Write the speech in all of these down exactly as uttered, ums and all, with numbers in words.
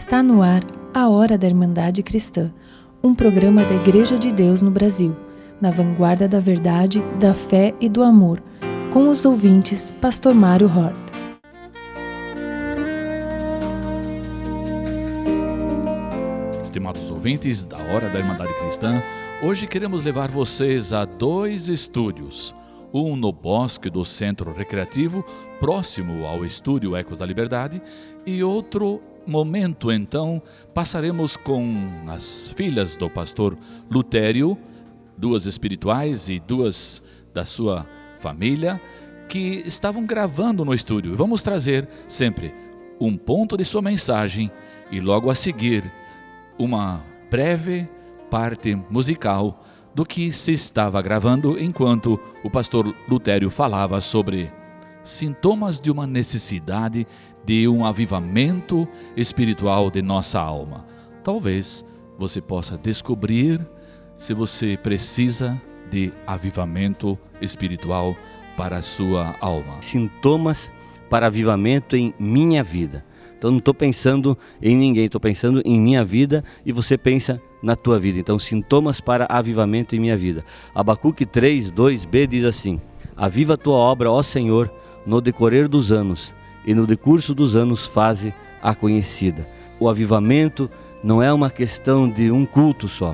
Está no ar a Hora da Irmandade Cristã, um programa da Igreja de Deus no Brasil, na vanguarda da verdade, da fé e do amor, com os ouvintes Pastor Mário Hort. Estimados ouvintes da Hora da Irmandade Cristã, hoje queremos levar vocês a dois estúdios, um no bosque do Centro Recreativo, próximo ao Estúdio Ecos da Liberdade, e outro momento, então, passaremos com as filhas do pastor Lutério, duas espirituais e duas da sua família, que estavam gravando no estúdio. Vamos trazer sempre um ponto de sua mensagem e logo a seguir uma breve parte musical do que se estava gravando enquanto o pastor Lutério falava sobre sintomas de uma necessidade de um avivamento espiritual de nossa alma. Talvez você possa descobrir se você precisa de avivamento espiritual para a sua alma. Sintomas para avivamento em minha vida. Então não estou pensando em ninguém, estou pensando em minha vida e você pensa na tua vida. Então, sintomas para avivamento em minha vida. Abacuque três, dois b diz assim: aviva a tua obra, ó Senhor, no decorrer dos anos, e no decurso dos anos faze a conhecida. O avivamento não é uma questão de um culto só.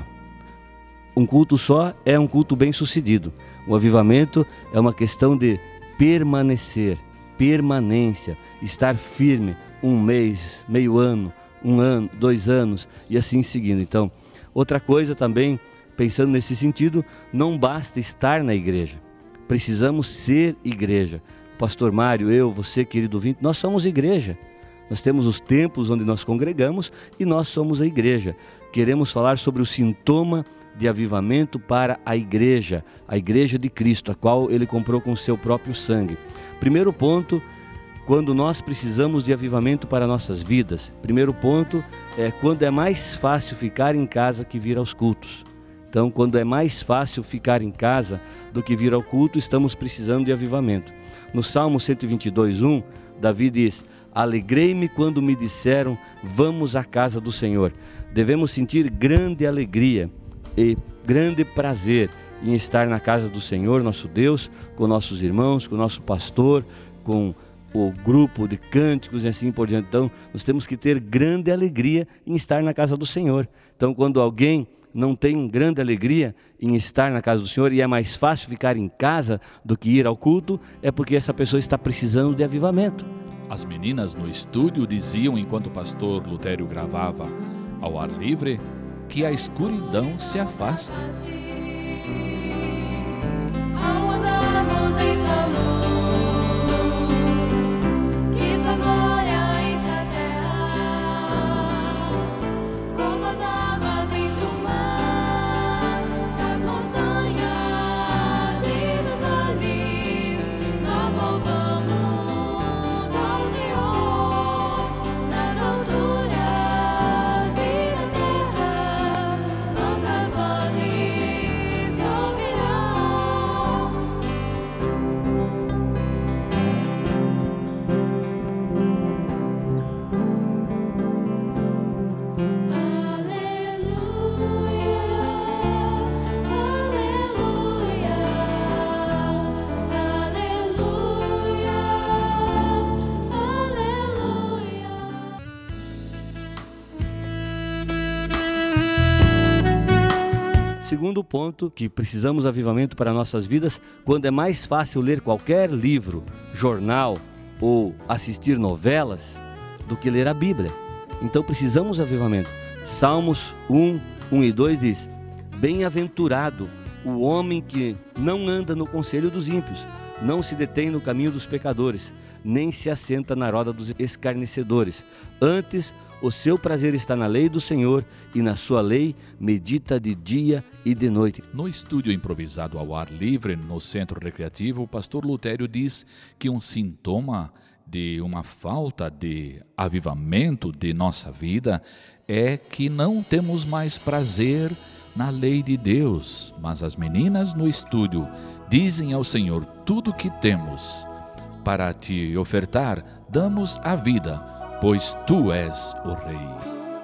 Um culto só é um culto bem sucedido. O avivamento é uma questão de permanecer, permanência, estar firme, um mês, meio ano, um ano, dois anos e assim seguindo. Então, outra coisa também, pensando nesse sentido, não basta estar na igreja, precisamos ser igreja. Pastor Mário, eu, você, querido ouvinte, nós somos igreja. Nós temos os templos onde nós congregamos e nós somos a igreja. Queremos falar sobre o sintoma de avivamento para a igreja, a igreja de Cristo, a qual Ele comprou com o seu próprio sangue. Primeiro ponto, quando nós precisamos de avivamento para nossas vidas. Primeiro ponto é quando é mais fácil ficar em casa que vir aos cultos. Então, quando é mais fácil ficar em casa do que vir ao culto, estamos precisando de avivamento. No Salmo cento e vinte e dois, um, Davi diz: alegrei-me quando me disseram, vamos à casa do Senhor. Devemos sentir grande alegria e grande prazer em estar na casa do Senhor, nosso Deus, com nossos irmãos, com o nosso pastor, com o grupo de cânticos e assim por diante. Então, nós temos que ter grande alegria em estar na casa do Senhor. Então, quando alguém não tem grande alegria em estar na casa do Senhor e é mais fácil ficar em casa do que ir ao culto, é porque essa pessoa está precisando de avivamento. As meninas no estúdio diziam, enquanto o pastor Lutério gravava ao ar livre, que a escuridão se afasta. Ao andarmos em sua luz, que sua glória enche a terra, como as águas enchem o mar, das montanhas e dos vales, nós louvamos ao Senhor, nas alturas e na terra, nossas vozes se ouvirão. Segundo ponto, que precisamos de avivamento para nossas vidas, quando é mais fácil ler qualquer livro, jornal ou assistir novelas do que ler a Bíblia. Então precisamos de avivamento. Salmos um, um e dois diz: bem-aventurado o homem que não anda no conselho dos ímpios, não se detém no caminho dos pecadores, nem se assenta na roda dos escarnecedores. Antes, o seu prazer está na lei do Senhor, e na sua lei medita de dia e de noite. No estúdio improvisado ao ar livre, no Centro Recreativo, o pastor Lutério diz que um sintoma de uma falta de avivamento de nossa vida é que não temos mais prazer na lei de Deus. Mas as meninas no estúdio dizem ao Senhor: tudo que temos para te ofertar, damos a vida, pois tu és o Rei.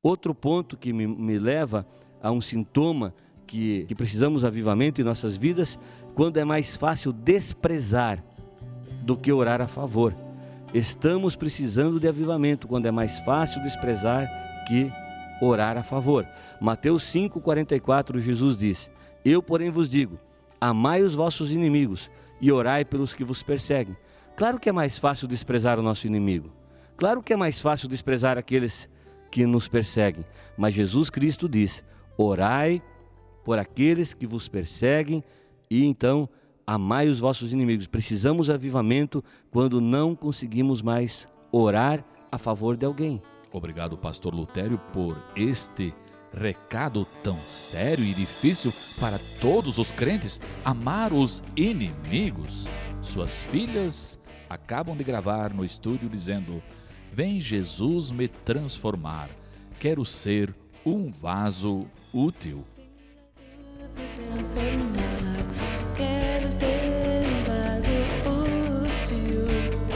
Outro ponto que me, me leva a um sintoma que, que precisamos de avivamento em nossas vidas, quando é mais fácil desprezar do que orar a favor. Estamos precisando de avivamento quando é mais fácil desprezar que orar a favor. Mateus cinco, quarenta e quatro, Jesus diz: eu, porém, vos digo, amai os vossos inimigos e orai pelos que vos perseguem. Claro que é mais fácil desprezar o nosso inimigo. Claro que é mais fácil desprezar aqueles que nos perseguem. Mas Jesus Cristo diz: orai por aqueles que vos perseguem e então amai os vossos inimigos. Precisamos de avivamento quando não conseguimos mais orar a favor de alguém. Obrigado, pastor Lutério, por este recado tão sério e difícil para todos os crentes: amar os inimigos. Suas filhas acabam de gravar no estúdio dizendo: vem Jesus me transformar, quero ser um vaso útil. Jesus me transformar, quero ser um vaso útil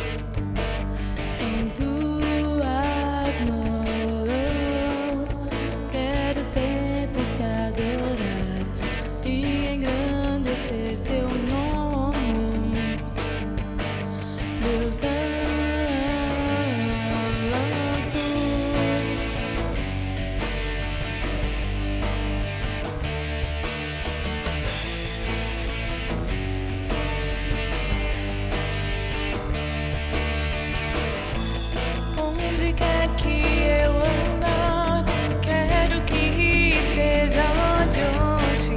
em tuas mãos. Quero sempre te adorar e engrandecer teu nome, Deus santo. Onde quer que eu andar, quero que esteja adiante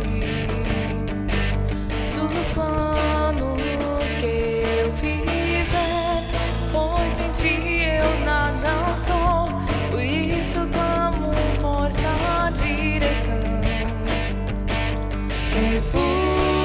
dos planos que eu fizer, pois sem ti eu nada sou, por isso clamo força, direção, refúgio.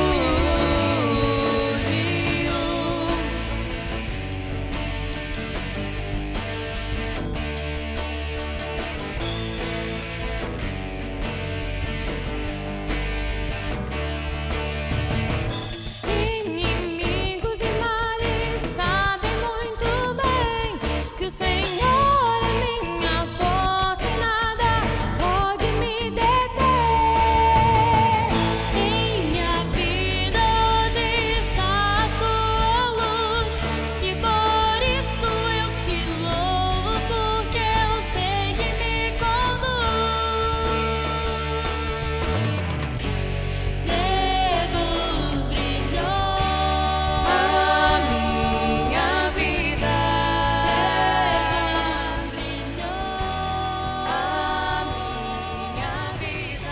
Inimigos e males sabem muito bem que o Senhor é minha força e nada pode me deter. Minha vida hoje está à sua luz e por isso eu te louvo, porque eu sei que me conduz. Jesus brilhou a minha vida. Jesus brilhou a minha vida.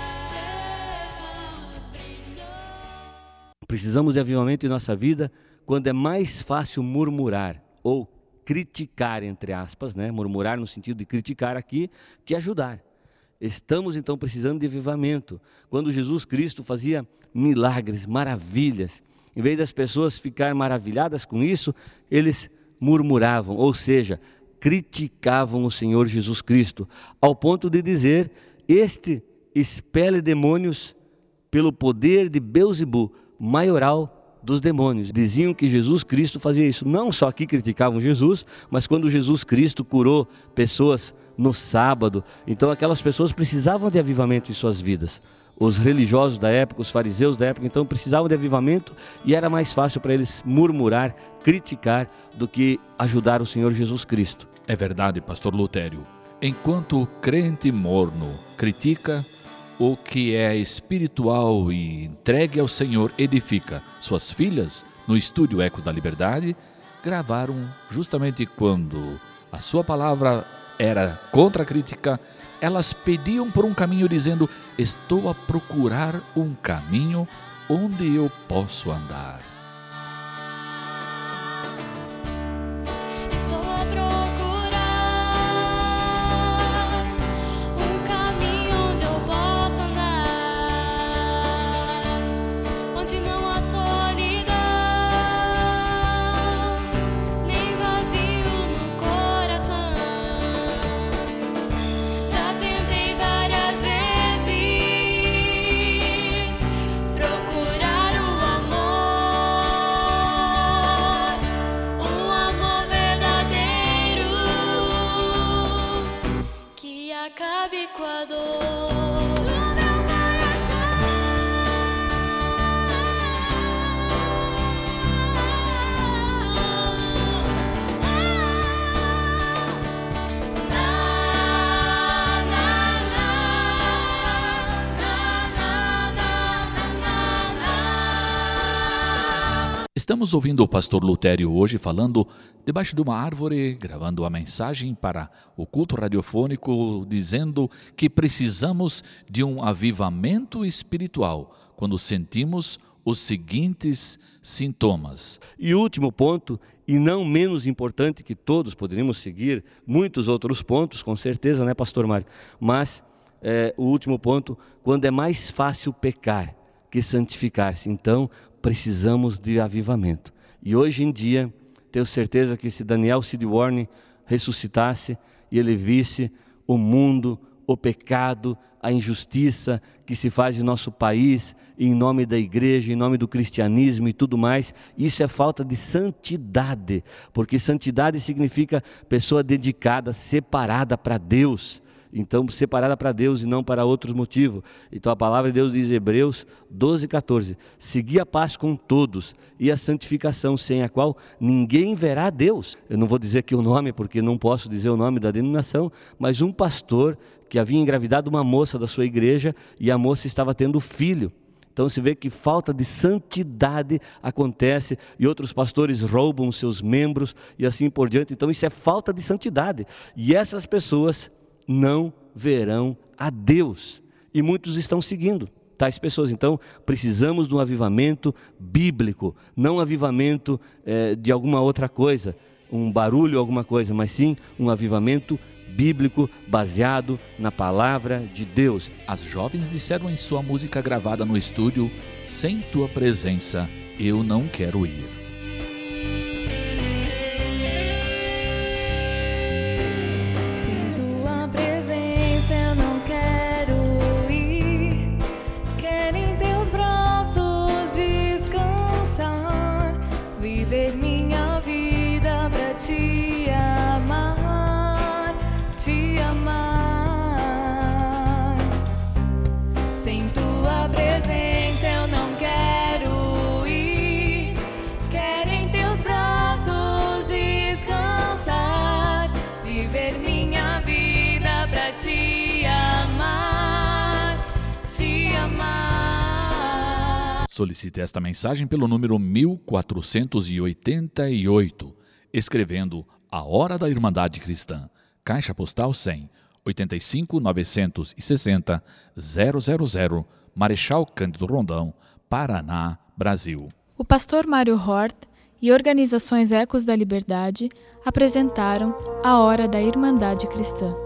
Jesus brilhou. Precisamos de avivamento em nossa vida quando é mais fácil murmurar ou criticar, entre aspas, né? Murmurar no sentido de criticar aqui, que ajudar. Estamos então precisando de avivamento. Quando Jesus Cristo fazia milagres, maravilhas, em vez das pessoas ficarem maravilhadas com isso, eles murmuravam, ou seja, criticavam o Senhor Jesus Cristo, ao ponto de dizer: este expele demônios pelo poder de Belzebu, maioral dos demônios. Diziam que Jesus Cristo fazia isso. Não só que criticavam Jesus, mas quando Jesus Cristo curou pessoas no sábado, então aquelas pessoas precisavam de avivamento em suas vidas. Os religiosos da época, os fariseus da época, então precisavam de avivamento e era mais fácil para eles murmurar, criticar, do que ajudar o Senhor Jesus Cristo. É verdade, pastor Lutério. Enquanto o crente morno critica, o que é espiritual e entregue ao Senhor edifica. Suas filhas, no estúdio Ecos da Liberdade, gravaram justamente quando a sua palavra era contra a crítica. Elas pediam por um caminho dizendo: estou a procurar um caminho onde eu posso andar. Estou a procurar um caminho onde eu possa andar, onde não há solidão, nem vazio no coração. Já tentei várias vezes procurar o amor. Estamos ouvindo o pastor Lutério hoje falando debaixo de uma árvore, gravando a mensagem para o culto radiofônico, dizendo que precisamos de um avivamento espiritual quando sentimos os seguintes sintomas. E o último ponto, e não menos importante, que todos poderíamos seguir, muitos outros pontos, com certeza, né, pastor Mário? Mas é, o último ponto, quando é mais fácil pecar que santificar-se. Então, precisamos de avivamento. E hoje em dia, tenho certeza que se Daniel Cid Warren ressuscitasse e ele visse o mundo, o pecado, a injustiça que se faz em nosso país, em nome da igreja, em nome do cristianismo e tudo mais, isso é falta de santidade, porque santidade significa pessoa dedicada, separada para Deus. Então, separada para Deus e não para outros motivos. Então, a palavra de Deus diz em Hebreus doze, catorze, segui a paz com todos e a santificação, sem a qual ninguém verá a Deus. Eu não vou dizer aqui o nome, porque não posso dizer o nome da denominação, mas um pastor que havia engravidado uma moça da sua igreja e a moça estava tendo filho. Então se vê que falta de santidade acontece e outros pastores roubam seus membros e assim por diante. Então isso é falta de santidade. E essas pessoas não verão a Deus. E muitos estão seguindo tais pessoas. Então precisamos de um avivamento bíblico, não um avivamento eh, de alguma outra coisa, um barulho, alguma coisa, mas sim um avivamento bíblico baseado na palavra de Deus. As jovens disseram em sua música gravada no estúdio: sem tua presença eu não quero ir. Sem tua presença eu não quero ir. Quero em teus braços descansar, viver minha vida pra te amar, te amar. Sem tua presença eu não quero ir. Quero em teus braços descansar, viver minha vida pra te amar, te amar. Solicite esta mensagem pelo número mil quatrocentos e oitenta e oito, escrevendo A Hora da Irmandade Cristã, Caixa Postal cem, oitenta e cinco, novecentos e sessenta, zero zero zero, Marechal Cândido Rondão, Paraná, Brasil. O pastor Mário Hort e organizações Ecos da Liberdade apresentaram A Hora da Irmandade Cristã.